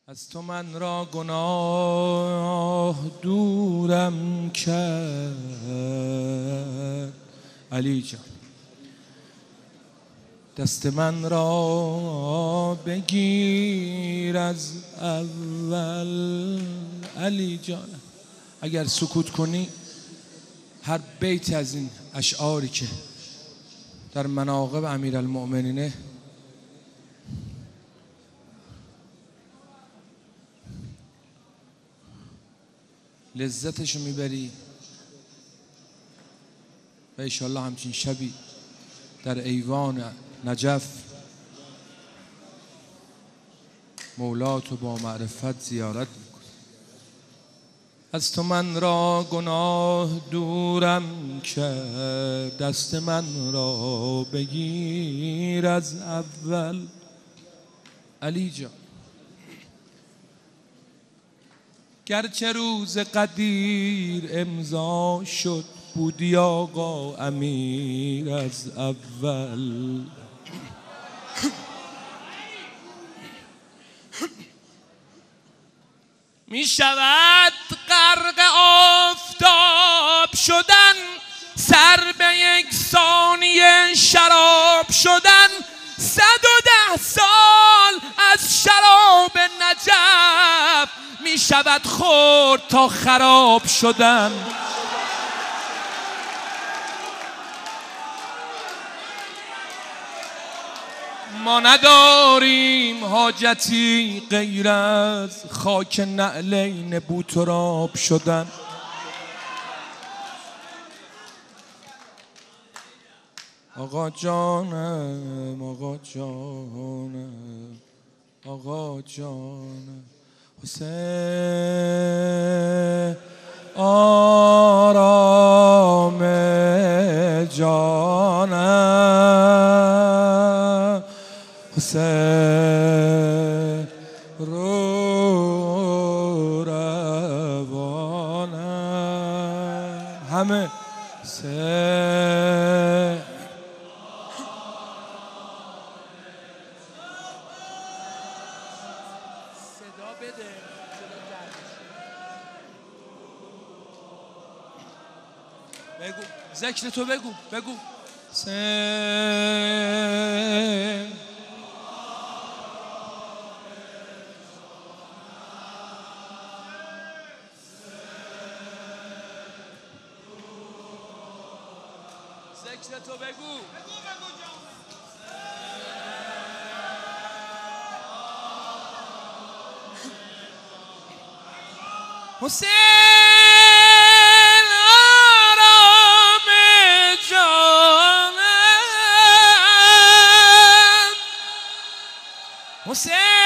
از تو من را گناه دورم کرد علی جان، دست من را بگیر از اول علی جان. اگر سکوت کنی هر بیت از این اشعاری که در مناقب امیرالمؤمنینه لذتشو میبری و انشالله همچین شبی در ایوان نجف مولاتو با معرفت زیارت میکنی. از تو من را گناه دورم کرد، دست من را بگیر از اول علی جان. گرچه روز قدیر امضا شد، بودی آقا امیر از اول. می شود غرق آفتاب شدن، سر به یک ثانیه شراب شدن، 110 سال از شراب نجف می شود خورد تا خراب شدن. ما نداریم حاجتی غیر از خاک نعلین بوتراب شدن. آقا جانم، آقا جانم، آقا جانم، حسین آرام جانم، حسین رو روانم، همه حسین. صدا بده، بگو ذکر تو، بگو بگو حسین. ذکر تو بگو. حسین آرام جانم، حسین